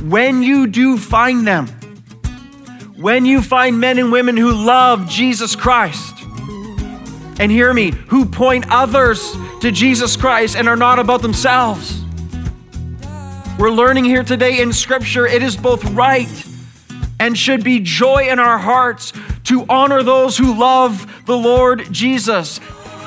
when you do find them, when you find men and women who love Jesus Christ, and hear me, who point others to Jesus Christ and are not about themselves. We're learning here today in Scripture, it is both right and should be joy in our hearts to honor those who love the Lord Jesus.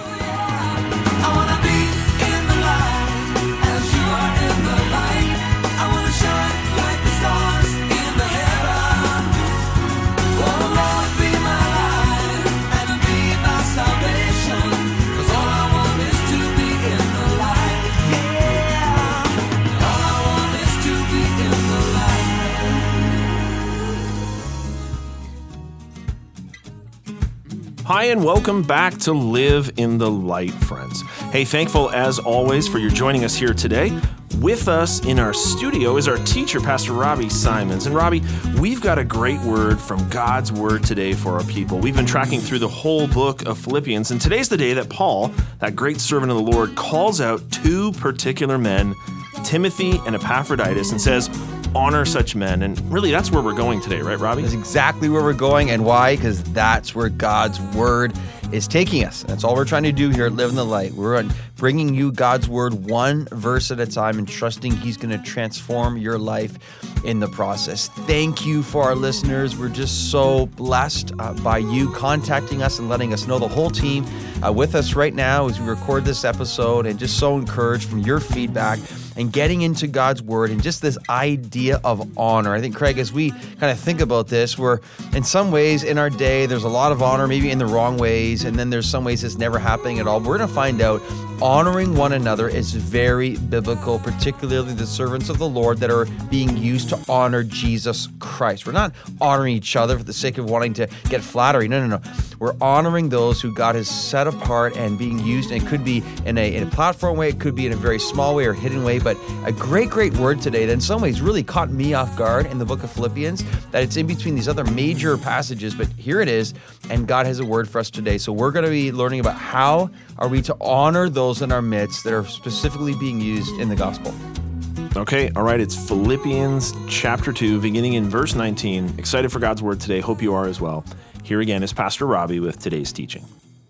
Hi, and welcome back to Live in the Light, friends. Hey, thankful as always for your joining us here today. With us in our studio is our teacher, Pastor Robbie Simons. And Robbie, we've got a great word from God's word today for our people. We've been tracking through the whole book of Philippians, and today's the day that Paul, that great servant of the Lord, calls out two particular men, Timothy and Epaphroditus, and says, honor such men. And really, that's where we're going today, right, Robbie? That's exactly where we're going. And why? Because that's where God's word is taking us. That's all we're trying to do here at Live in the Light. We're bringing you God's word one verse at a time and trusting He's going to transform your life in the process. Thank you for our listeners. We're just so blessed by you contacting us and letting us know. The whole team with us right now as we record this episode, and just so encouraged from your feedback and getting into God's word and just this idea of honor. I think, Craig, as we kind of think about this, we're in some ways in our day, there's a lot of honor, maybe in the wrong ways, and then there's some ways it's never happening at all. But we're going to find out honoring one another is very biblical, particularly the servants of the Lord that are being used to honor Jesus Christ. We're not honoring each other for the sake of wanting to get flattery. No. We're honoring those who God has set apart and being used, and it could be in a platform way, it could be in a very small way or hidden way, but a great word today that in some ways really caught me off guard in the book of Philippians, that it's in between these other major passages, but here it is, and God has a word for us today. So we're going to be learning about how are we to honor those in our midst that are specifically being used in the gospel. Okay, all right, it's Philippians chapter 2, beginning in verse 19. Excited for God's word today. Hope you are as well. Here again is Pastor Robbie with today's teaching.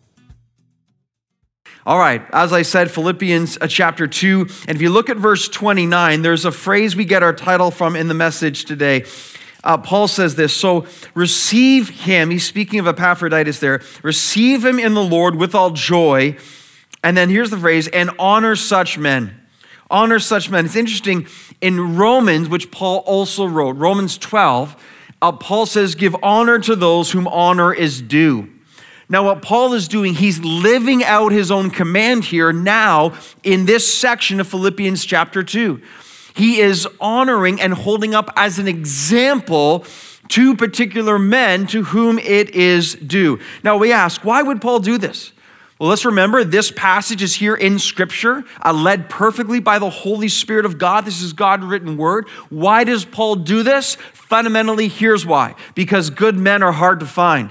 All right, as I said, Philippians chapter 2, and if you look at verse 29, there's a phrase we get our title from in the message today. Paul says this, so receive him, he's speaking of Epaphroditus there, receive him in the Lord with all joy, and then here's the phrase, and honor such men. Honor such men. It's interesting, in Romans, which Paul also wrote, Romans 12, Paul says, give honor to those whom honor is due. Now, what Paul is doing, he's living out his own command here now in this section of Philippians chapter 2. He is honoring and holding up as an example two particular men to whom it is due. Now, we ask, why would Paul do this? Well, let's remember this passage is here in Scripture, led perfectly by the Holy Spirit of God. This is God-written word. Why does Paul do this? Fundamentally, here's why. Because good men are hard to find.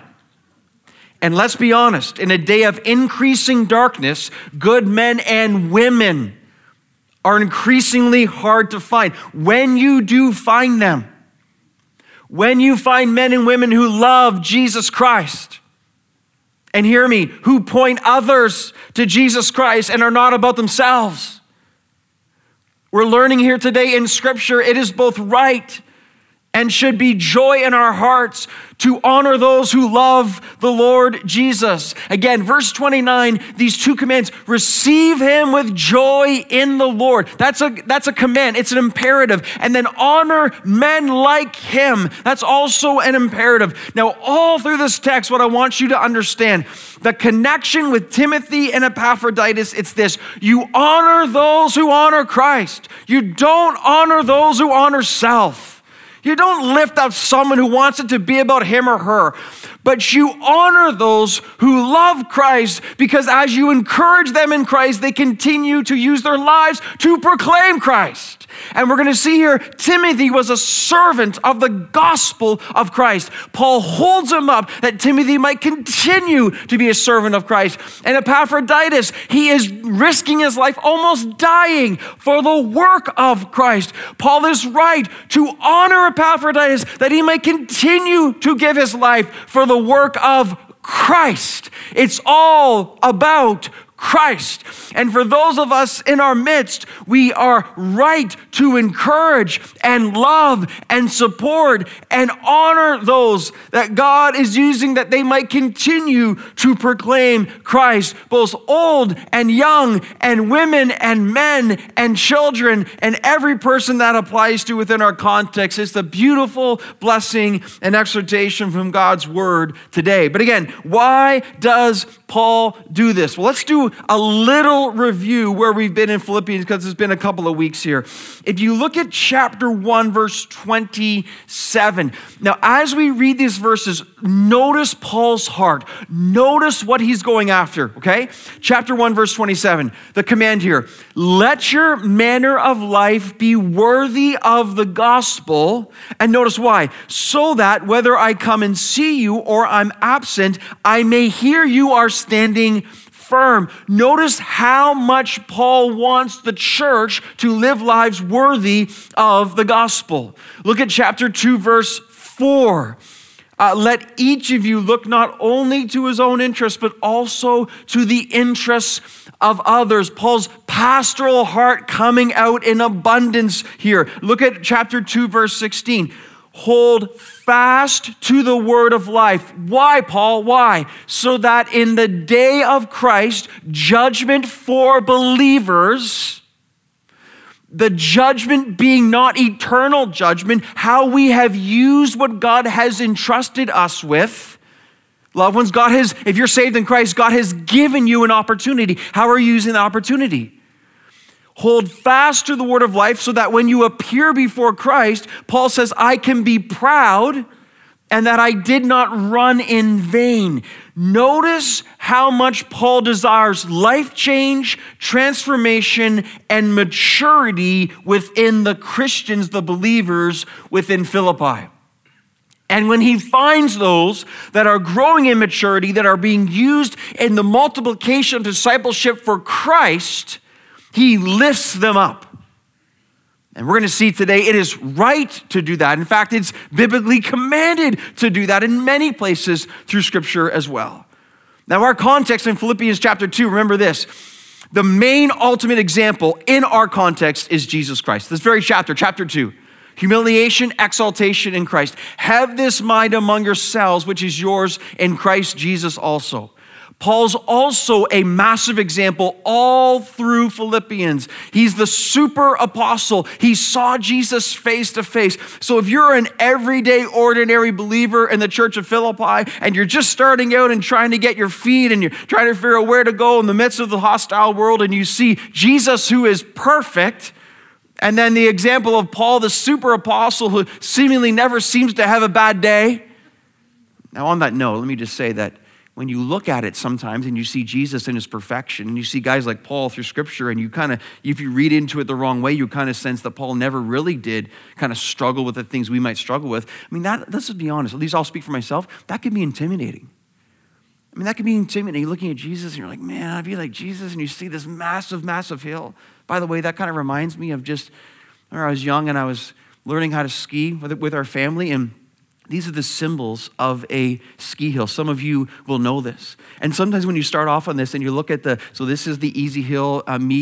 And let's be honest, in a day of increasing darkness, good men and women are increasingly hard to find. When you do find them, when you find men and women who love Jesus Christ, and hear me, who point others to Jesus Christ and are not about themselves. We're learning here today in Scripture, it is both right and should be joy in our hearts to honor those who love the Lord Jesus. Again, verse 29, these two commands, receive him with joy in the Lord. That's a command, it's an imperative. And then honor men like him. That's also an imperative. Now, all through this text, what I want you to understand, the connection with Timothy and Epaphroditus, it's this: you honor those who honor Christ. You don't honor those who honor self. You don't lift up someone who wants it to be about him or her, but you honor those who love Christ, because as you encourage them in Christ, they continue to use their lives to proclaim Christ. And we're going to see here, Timothy was a servant of the gospel of Christ. Paul holds him up that Timothy might continue to be a servant of Christ. And Epaphroditus, he is risking his life, almost dying for the work of Christ. Paul is right to honor Epaphroditus that he might continue to give his life for the work of Christ. It's all about Christ. And for those of us in our midst, we are right to encourage and love and support and honor those that God is using that they might continue to proclaim Christ, both old and young and women and men and children and every person that applies to within our context. It's the beautiful blessing and exhortation from God's word today. But again, why does Paul do this? Well, let's do a little review where we've been in Philippians because it's been a couple of weeks here. If you look at chapter 1, verse 27. Now, as we read these verses, notice Paul's heart. Notice what he's going after, okay? Chapter 1, verse 27. The command here, let your manner of life be worthy of the gospel. And notice why. So that whether I come and see you or I'm absent, I may hear you are standing firm. Notice how much Paul wants the church to live lives worthy of the gospel. Look at chapter 2, verse 4. Let each of you look not only to his own interests, but also to the interests of others. Paul's pastoral heart coming out in abundance here. Look at chapter 2, verse 16. Hold fast to the word of life. Why, Paul? Why? So that in the day of Christ, judgment for believers, the judgment being not eternal judgment, how we have used what God has entrusted us with. Loved ones, if you're saved in Christ, God has given you an opportunity. How are you using the opportunity? Hold fast to the word of life so that when you appear before Christ, Paul says, I can be proud and that I did not run in vain. Notice how much Paul desires life change, transformation, and maturity within the Christians, the believers within Philippi. And when he finds those that are growing in maturity, that are being used in the multiplication of discipleship for Christ, he lifts them up. And we're going to see today it is right to do that. In fact, it's biblically commanded to do that in many places through Scripture as well. Now, our context in Philippians chapter 2, remember this. The main ultimate example in our context is Jesus Christ. This very chapter 2. Humiliation, exaltation in Christ. Have this mind among yourselves, which is yours in Christ Jesus also. Paul's also a massive example all through Philippians. He's the super apostle. He saw Jesus face to face. So if you're an everyday, ordinary believer in the church of Philippi and you're just starting out and trying to get your feet and you're trying to figure out where to go in the midst of the hostile world and you see Jesus who is perfect, and then the example of Paul, the super apostle who seemingly never seems to have a bad day. Now on that note, let me just say that when you look at it sometimes and you see Jesus in his perfection and you see guys like Paul through Scripture and you kind of, if you read into it the wrong way, you kind of sense that Paul never really did kind of struggle with the things we might struggle with. I mean, let's just be honest, at least I'll speak for myself, that can be intimidating. I mean, that can be intimidating. You're looking at Jesus and you're like, man, I'd be like Jesus, and you see this massive, massive hill. By the way, that kind of reminds me of just, when I was young and I was learning how to ski with our family, and these are the symbols of a ski hill. Some of you will know this. And sometimes when you start off on this and you look at so this is the easy hill,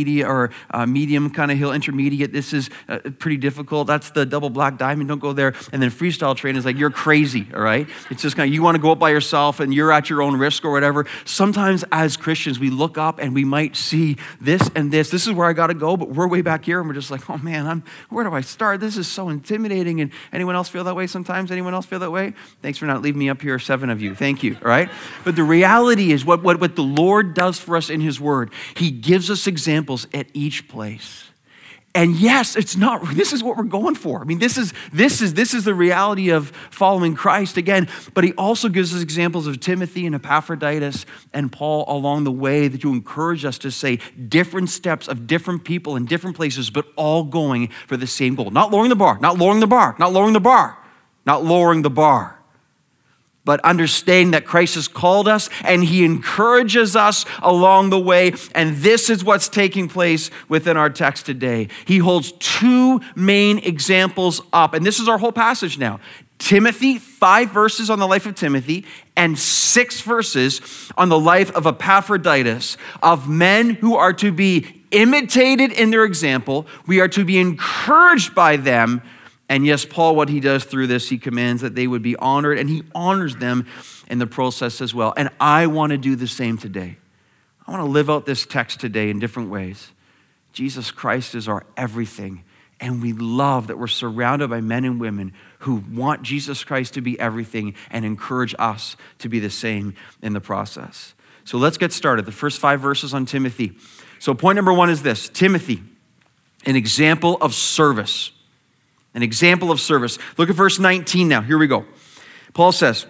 medium kind of hill, intermediate. This is pretty difficult. That's the double black diamond. Don't go there. And then freestyle train is like, you're crazy, all right? It's just kind of, you want to go up by yourself and you're at your own risk or whatever. Sometimes as Christians, we look up and we might see this and this. This is where I got to go, but we're way back here and we're just like, oh man, where do I start? This is so intimidating. And anyone else feel that way sometimes? Anyone else feel that way? Thanks for not leaving me up here, 7 of you. Thank you, all right? But the reality is what the Lord does for us in his word, he gives us examples at each place. And yes, it's not, this is what we're going for. I mean, this is the reality of following Christ again, but he also gives us examples of Timothy and Epaphroditus and Paul along the way that you encourage us to say different steps of different people in different places, but all going for the same goal. Not lowering the bar, not lowering the bar, not lowering the bar, not lowering the bar. But understanding that Christ has called us and he encourages us along the way. And this is what's taking place within our text today. He holds two main examples up. And this is our whole passage now. Timothy, 5 verses on the life of Timothy, and 6 verses on the life of Epaphroditus, of men who are to be imitated in their example. We are to be encouraged by them. And yes, Paul, what he does through this, he commands that they would be honored, and he honors them in the process as well. And I want to do the same today. I want to live out this text today in different ways. Jesus Christ is our everything, and we love that we're surrounded by men and women who want Jesus Christ to be everything and encourage us to be the same in the process. So let's get started. The first 5 verses on Timothy. So point number 1 is this: Timothy, an example of service. An example of service. Look at verse 19 now. Here we go. Paul says,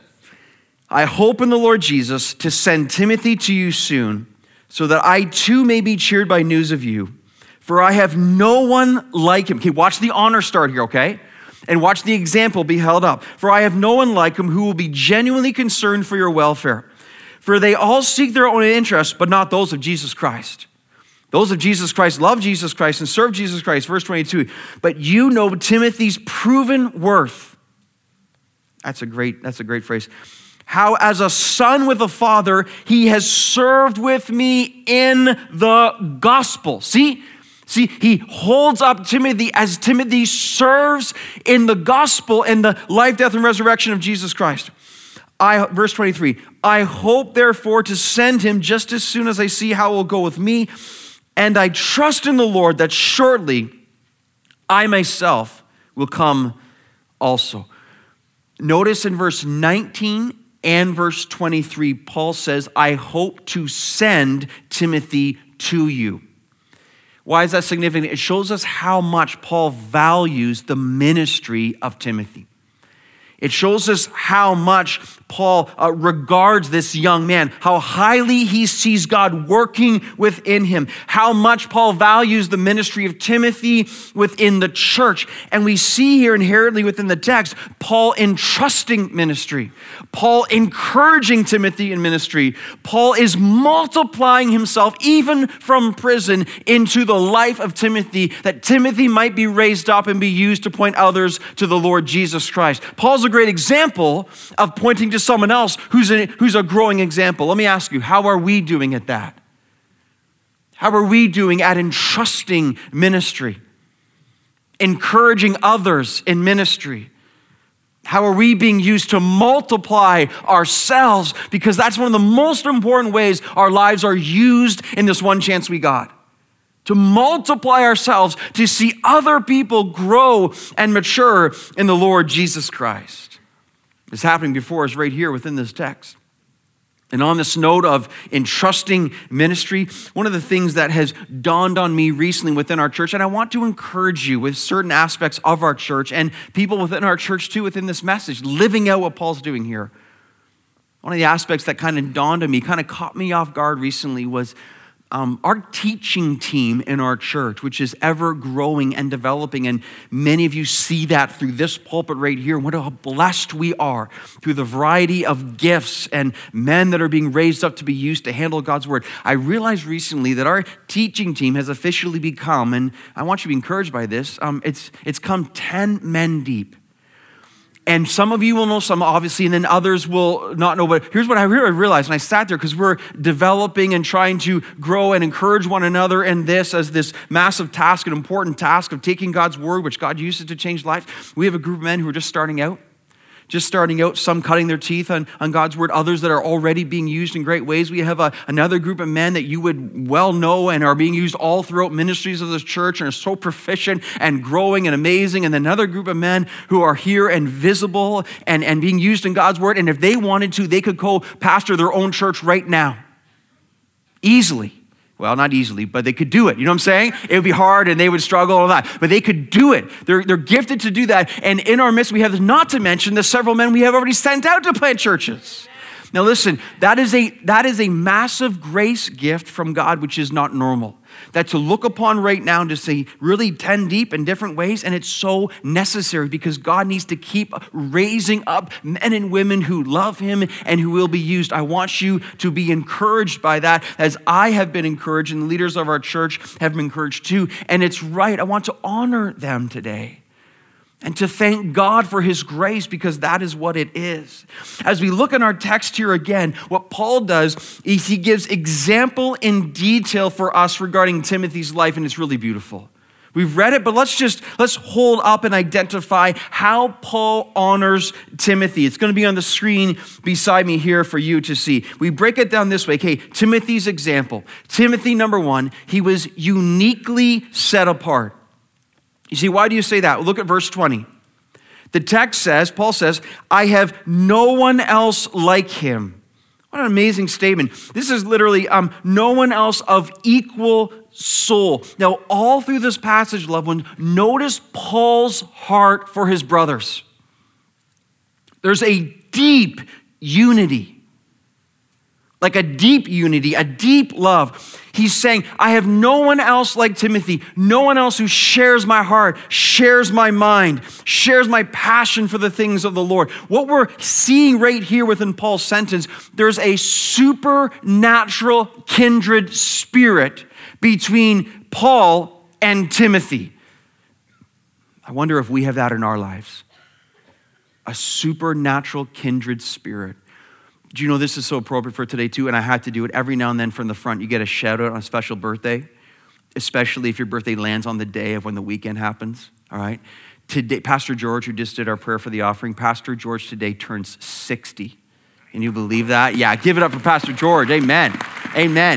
I hope in the Lord Jesus to send Timothy to you soon, so that I too may be cheered by news of you. For I have no one like him. Okay, watch the honor start here, okay? And watch the example be held up. For I have no one like him who will be genuinely concerned for your welfare. For they all seek their own interests, but not those of Jesus Christ. Those of Jesus Christ love Jesus Christ and serve Jesus Christ. Verse 22, but you know Timothy's proven worth. That's a great phrase. How as a son with a father, he has served with me in the gospel. See, he holds up Timothy as Timothy serves in the gospel and the life, death, and resurrection of Jesus Christ. Verse 23, I hope therefore to send him just as soon as I see how it will go with me. And I trust in the Lord that shortly I myself will come also. Notice in verse 19 and verse 23, Paul says, I hope to send Timothy to you. Why is that significant? It shows us how much Paul values the ministry of Timothy. It shows us how much Paul regards this young man, how highly he sees God working within him, how much Paul values the ministry of Timothy within the church. And we see here inherently within the text, Paul entrusting ministry, Paul encouraging Timothy in ministry. Paul is multiplying himself even from prison into the life of Timothy, that Timothy might be raised up and be used to point others to the Lord Jesus Christ. Paul's a great example of pointing to someone else who's a growing example. Let me ask you, how are we doing at that? How are we doing at entrusting ministry, encouraging others in ministry? How are we being used to multiply ourselves? Because that's one of the most important ways our lives are used in this one chance we got. To multiply ourselves, to see other people grow and mature in the Lord Jesus Christ. It's happening before us right here within this text. And on this note of entrusting ministry, one of the things that has dawned on me recently within our church, and I want to encourage you with certain aspects of our church and people within our church too within this message, living out what Paul's doing here. One of the aspects that kind of dawned on me, kind of caught me off guard recently was our teaching team in our church, which is ever growing and developing. And many of you see that through this pulpit right here. What how blessed we are through the variety of gifts and men that are being raised up to be used to handle God's word. I realized recently that our teaching team has officially become, and I want you to be encouraged by this, it's come 10 men deep. And some of you will know some, obviously, and then others will not know. But here's what I realized when I sat there, because we're developing and trying to grow and encourage one another in this as this massive task, an important task of taking God's word, which God uses to change lives. We have a group of men who are just starting out, some cutting their teeth on God's word, others that are already being used in great ways. We have another group of men that you would well know and are being used all throughout ministries of this church and are so proficient and growing and amazing. And then another group of men who are here and visible and being used in God's word. And if they wanted to, they could co-pastor their own church right now. Easily. Well, not easily, but they could do it. You know what I'm saying? It would be hard and they would struggle and all that, but they could do it. They're gifted to do that. And in our midst, we have, not to mention the several men we have already sent out to plant churches. Now listen, that is a massive grace gift from God, which is not normal. That to look upon right now and to say really 10 deep in different ways, and it's so necessary because God needs to keep raising up men and women who love him and who will be used. I want you to be encouraged by that, as I have been encouraged and the leaders of our church have been encouraged too. And it's right. I want to honor them today and to thank God for his grace, because that is what it is. As we look in our text here again, what Paul does is he gives example in detail for us regarding Timothy's life, and it's really beautiful. We've read it, but let's hold up and identify how Paul honors Timothy. It's going to be on the screen beside me here for you to see. We break it down this way. Okay, Timothy's example. Timothy, number one, he was uniquely set apart. You see, why do you say that? Look at verse 20. The text says, Paul says, I have no one else like him. What an amazing statement. This is literally no one else of equal soul. Now, all through this passage, loved one, notice Paul's heart for his brothers. There's a deep unity. Like a deep unity, a deep love. He's saying, I have no one else like Timothy, no one else who shares my heart, shares my mind, shares my passion for the things of the Lord. What we're seeing right here within Paul's sentence, there's a supernatural kindred spirit between Paul and Timothy. I wonder if we have that in our lives. A supernatural kindred spirit. Do you know this is so appropriate for today too? And I had to do it every now and then from the front. You get a shout out on a special birthday, especially if your birthday lands on the day of when the weekend happens, all right? Today, Pastor George, who just did our prayer for the offering, Pastor George today turns 60. Can you believe that? Yeah, give it up for Pastor George. Amen. Amen.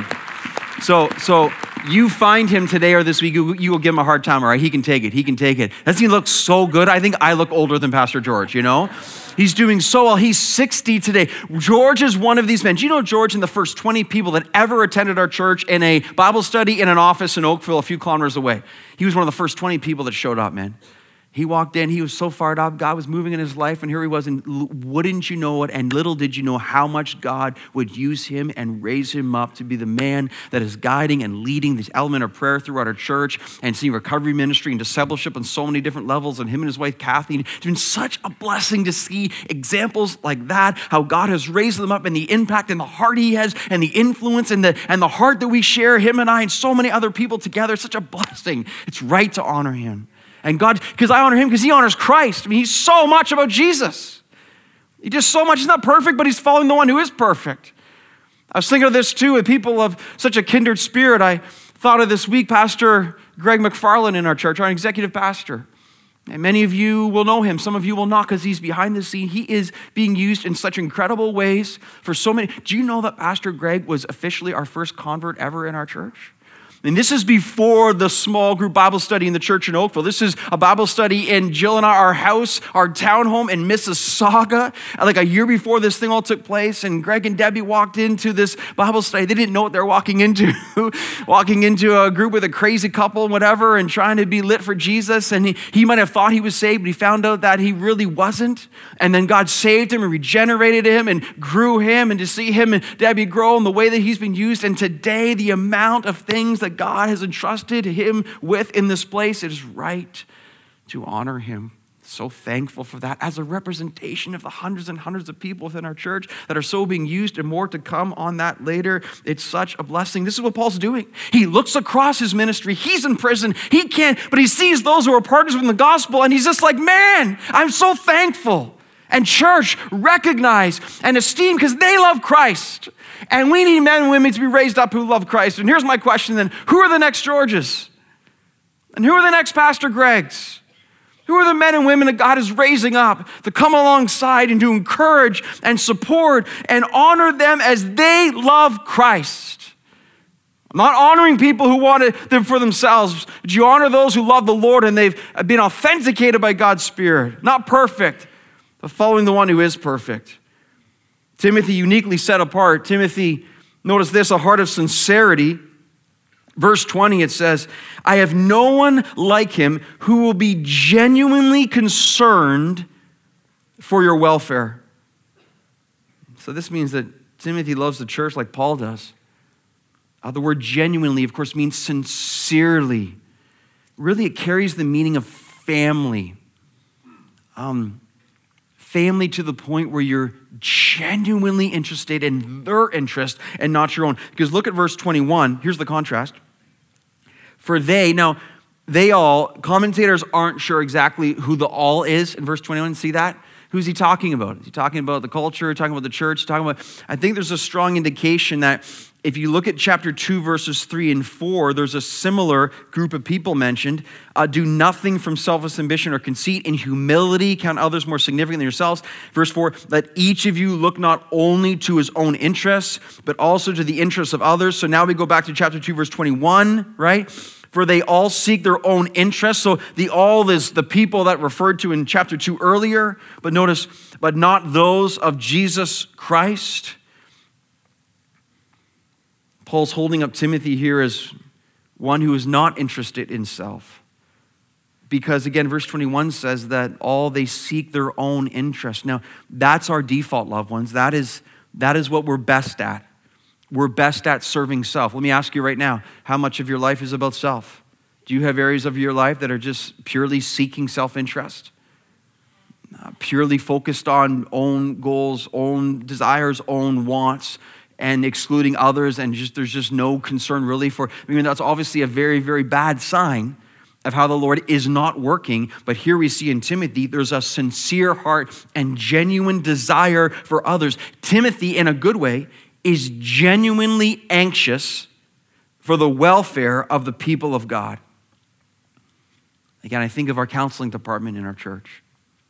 So you find him today or this week, you will give him a hard time, all right? He can take it. He can take it. Doesn't he look so good? I think I look older than Pastor George, you know? He's doing so well. He's 60 today. George is one of these men. Do you know George and the first 20 people that ever attended our church in a Bible study in an office in Oakville a few kilometers away? He was one of the first 20 people that showed up, man. He walked in, he was so fired up, God was moving in his life, and here he was, and wouldn't you know it, and little did you know how much God would use him and raise him up to be the man that is guiding and leading this element of prayer throughout our church, and seeing recovery ministry and discipleship on so many different levels, and him and his wife, Kathy. It's been such a blessing to see examples like that, how God has raised them up, and the impact and the heart he has, and the influence and the heart that we share, him and I, and so many other people together. It's such a blessing. It's right to honor him. And God, because I honor him because he honors Christ. I mean, he's so much about Jesus. He does so much. He's not perfect, but he's following the one who is perfect. I was thinking of this too, with people of such a kindred spirit. I thought of this week, Pastor Greg McFarland in our church, our executive pastor. And many of you will know him. Some of you will not, because he's behind the scene. He is being used in such incredible ways for so many. Do you know that Pastor Greg was officially our first convert ever in our church? And this is before the small group Bible study in the church in Oakville. This is a Bible study in Jill and our house, our townhome in Mississauga, like a year before this thing all took place. And Greg and Debbie walked into this Bible study. They didn't know what they're walking into. Walking into a group with a crazy couple and whatever, and trying to be lit for Jesus. And he might have thought he was saved, but he found out that he really wasn't. And then God saved him and regenerated him and grew him, and to see him and Debbie grow in the way that he's been used. And today, the amount of things that God has entrusted him with in this place, it is right to honor him. So thankful for that as a representation of the hundreds and hundreds of people within our church that are so being used, and more to come on that later. It's such a blessing. This is what Paul's doing. He looks across his ministry. He's in prison. He can't, but he sees those who are partners in the gospel, and he's just like, man, I'm so thankful. And church, recognize and esteem because they love Christ. And we need men and women to be raised up who love Christ. And here's my question then. Who are the next Georges? And who are the next Pastor Gregs? Who are the men and women that God is raising up to come alongside and to encourage and support and honor them as they love Christ? I'm not honoring people who want them for themselves, but you honor those who love the Lord and they've been authenticated by God's Spirit. Not perfect, but following the one who is perfect. Timothy uniquely set apart. Timothy, notice this, a heart of sincerity. Verse 20, it says, I have no one like him who will be genuinely concerned for your welfare. So this means that Timothy loves the church like Paul does. The word genuinely, of course, means sincerely. Really, it carries the meaning of family. Family to the point where you're genuinely interested in their interest and not your own. Because look at verse 21. Here's the contrast. For they all, commentators aren't sure exactly who the all is in verse 21. See that? Who's he talking about? Is he talking about the culture, talking about the church, I think there's a strong indication that if you look at chapter 2, verses 3 and 4, there's a similar group of people mentioned. Do nothing from selfish ambition or conceit. In humility, count others more significant than yourselves. Verse 4, let each of you look not only to his own interests, but also to the interests of others. So now we go back to chapter 2, verse 21, right? For they all seek their own interests. So the all is the people that referred to in chapter 2 earlier. But notice, but not those of Jesus Christ. Paul's holding up Timothy here as one who is not interested in self. Because again, verse 21 says that all they seek their own interest. Now, that's our default, loved ones. That is what we're best at. We're best at serving self. Let me ask you right now, how much of your life is about self? Do you have areas of your life that are just purely seeking self-interest? Purely focused on own goals, own desires, own wants, and excluding others, and there's just no concern really for, that's obviously a very, very bad sign of how the Lord is not working. But here we see in Timothy, there's a sincere heart and genuine desire for others. Timothy, in a good way, is genuinely anxious for the welfare of the people of God. Again, I think of our counseling department in our church.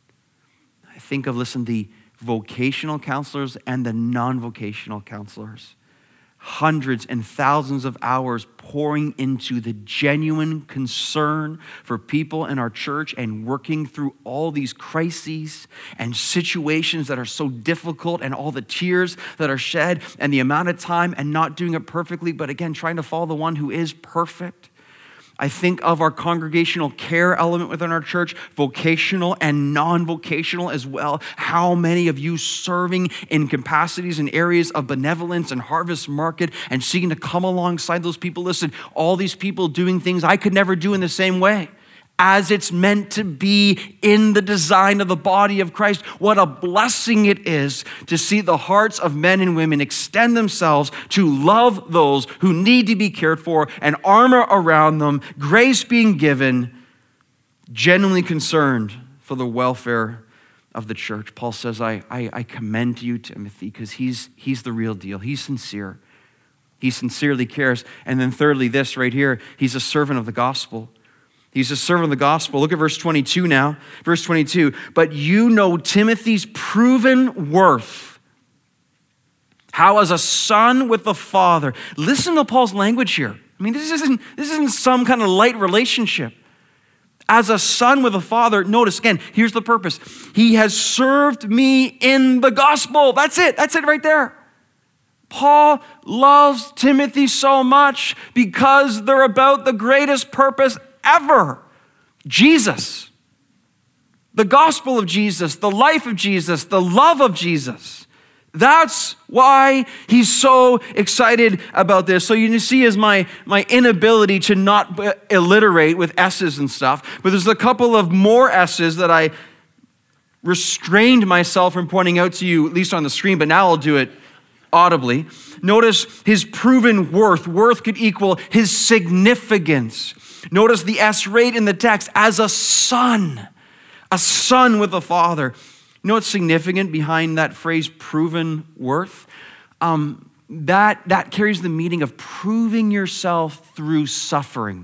I think of, the vocational counselors and the non-vocational counselors. Hundreds and thousands of hours pouring into the genuine concern for people in our church and working through all these crises and situations that are so difficult and all the tears that are shed and the amount of time and not doing it perfectly, but again, trying to follow the one who is perfect. I think of our congregational care element within our church, vocational and non-vocational as well. How many of you serving in capacities and areas of benevolence and harvest market and seeking to come alongside those people? Listen, all these people doing things I could never do in the same way, as it's meant to be in the design of the body of Christ. What a blessing it is to see the hearts of men and women extend themselves to love those who need to be cared for and armor around them, grace being given, genuinely concerned for the welfare of the church. Paul says, I commend to you, Timothy, because he's the real deal. He's sincere. He sincerely cares. And then thirdly, this right here, he's a servant of the gospel. He's a servant of the gospel. Look at verse 22 now. Verse 22, but you know Timothy's proven worth, how as a son with the father. Listen to Paul's language here. This isn't some kind of light relationship. As a son with a father, notice again, here's the purpose. He has served me in the gospel. That's it right there. Paul loves Timothy so much because they're about the greatest purpose ever. Jesus. The gospel of Jesus, the life of Jesus, the love of Jesus. That's why he's so excited about this. So you see is my inability to not alliterate with S's and stuff, but there's a couple of more S's that I restrained myself from pointing out to you, at least on the screen, but now I'll do it audibly. Notice his proven worth. Worth could equal his significance. Notice the S rate in the text, as a son with a father. You know what's significant behind that phrase, proven worth? That carries the meaning of proving yourself through suffering.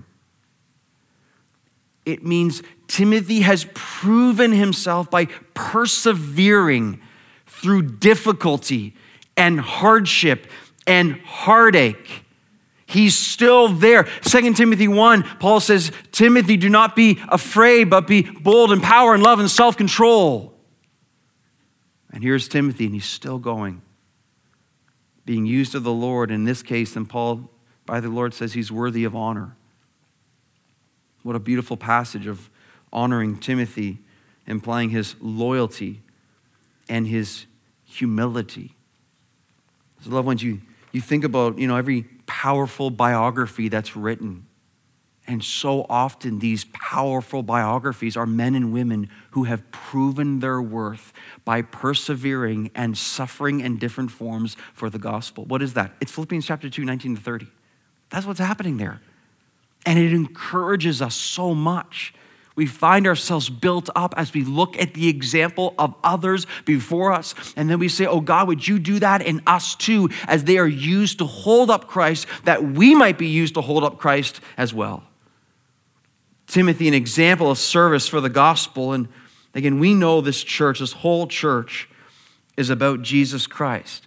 It means Timothy has proven himself by persevering through difficulty and hardship and heartache. He's still there. 2 Timothy 1, Paul says, Timothy, do not be afraid, but be bold in power and love and self-control. And here's Timothy, and he's still going, being used of the Lord. In this case, then Paul by the Lord says he's worthy of honor. What a beautiful passage of honoring Timothy, implying his loyalty and his humility. So loved ones, you think about, every powerful biography that's written. And so often these powerful biographies are men and women who have proven their worth by persevering and suffering in different forms for the gospel. What is that? It's Philippians chapter 2, 19 to 30. That's what's happening there. And it encourages us so much. We find ourselves built up as we look at the example of others before us. And then we say, oh God, would you do that in us too, as they are used to hold up Christ, that we might be used to hold up Christ as well. Timothy, an example of service for the gospel. And again, we know this church, this whole church is about Jesus Christ.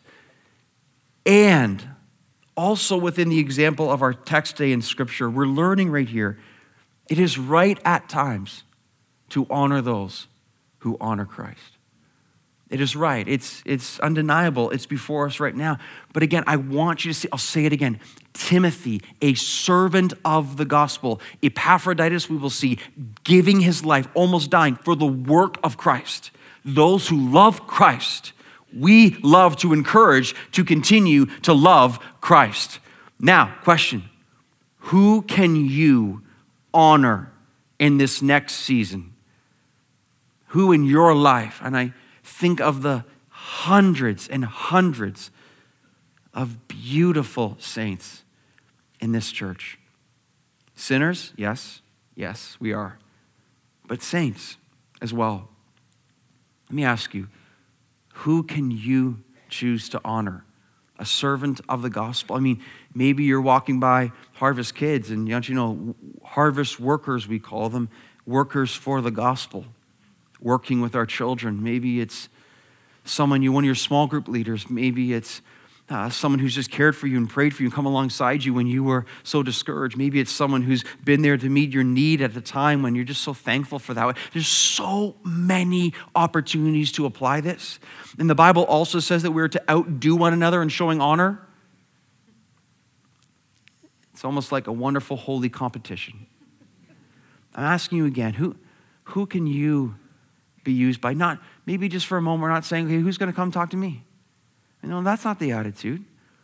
And also within the example of our text today in Scripture, we're learning right here, it is right at times to honor those who honor Christ. It is right. It's undeniable. It's before us right now. But again, I want you to see, I'll say it again, Timothy, a servant of the gospel. Epaphroditus, we will see, giving his life, almost dying for the work of Christ. Those who love Christ, we love to encourage to continue to love Christ. Now, question, who can you honor in this next season? Who in your life, and I think of the hundreds and hundreds of beautiful saints in this church. Sinners, yes, we are. But saints as well. Let me ask you, who can you choose to honor? A servant of the gospel? I mean, maybe you're walking by Harvest Kids and don't you know, harvest workers, we call them, workers for the gospel, working with our children. Maybe it's someone, one of your small group leaders. Maybe it's someone who's just cared for you and prayed for you and come alongside you when you were so discouraged. Maybe it's someone who's been there to meet your need at the time when you're just so thankful for that. There's so many opportunities to apply this. And the Bible also says that we're to outdo one another in showing honor. It's almost like a wonderful holy competition. I'm asking you again, who can you be used by? Not maybe just for a moment, we're not saying, okay, who's going to come talk to me? No, that's not the attitude.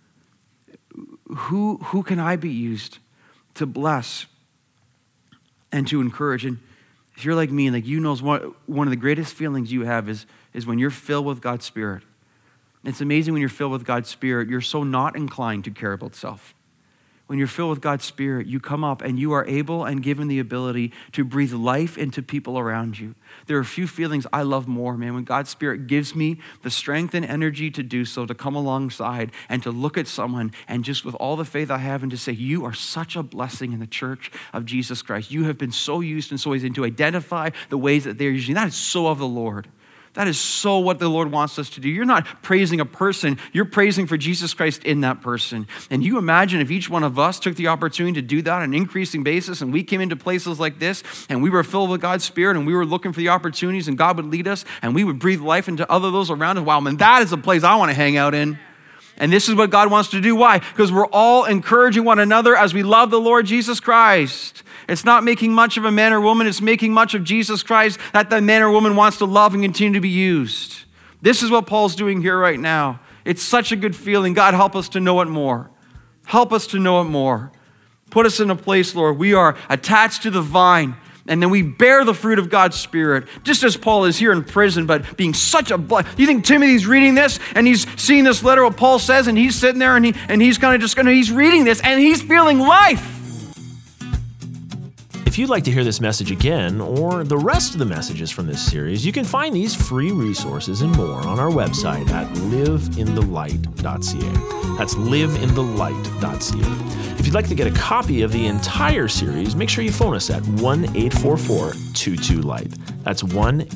Who can I be used to bless and to encourage? And if you're like me, and like you know, one of the greatest feelings you have is when you're filled with God's Spirit. It's amazing when you're filled with God's Spirit, you're so not inclined to care about self. When you're filled with God's Spirit, you come up and you are able and given the ability to breathe life into people around you. There are a few feelings I love more, man, when God's Spirit gives me the strength and energy to do so, to come alongside and to look at someone and just with all the faith I have and to say, you are such a blessing in the church of Jesus Christ. You have been so used in so ways and to identify the ways that they're using. That is so of the Lord. That is so what the Lord wants us to do. You're not praising a person, you're praising for Jesus Christ in that person. And you imagine if each one of us took the opportunity to do that on an increasing basis and we came into places like this and we were filled with God's Spirit and we were looking for the opportunities and God would lead us and we would breathe life into those around us. Wow, man, that is a place I want to hang out in. And this is what God wants to do. Why? Because we're all encouraging one another as we love the Lord Jesus Christ. It's not making much of a man or woman. It's making much of Jesus Christ that the man or woman wants to love and continue to be used. This is what Paul's doing here right now. It's such a good feeling. God, help us to know it more. Help us to know it more. Put us in a place, Lord. We are attached to the vine. And then we bear the fruit of God's Spirit, just as Paul is here in prison, but being such a blessing. You think Timothy's reading this and he's seeing this letter, what Paul says, and he's sitting there and he's kind of just he's reading this and he's feeling life. If you'd like to hear this message again or the rest of the messages from this series, you can find these free resources and more on our website at liveinthelight.ca. That's liveinthelight.ca. If you'd like to get a copy of the entire series, make sure you phone us at 1-844-22-LIGHT. That's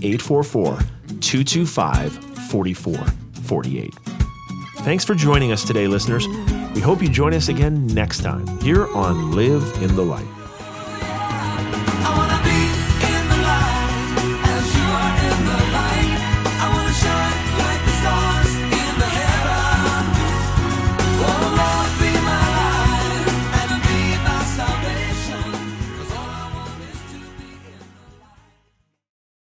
1-844-225-4448. Thanks for joining us today, listeners. We hope you join us again next time here on Live in the Light.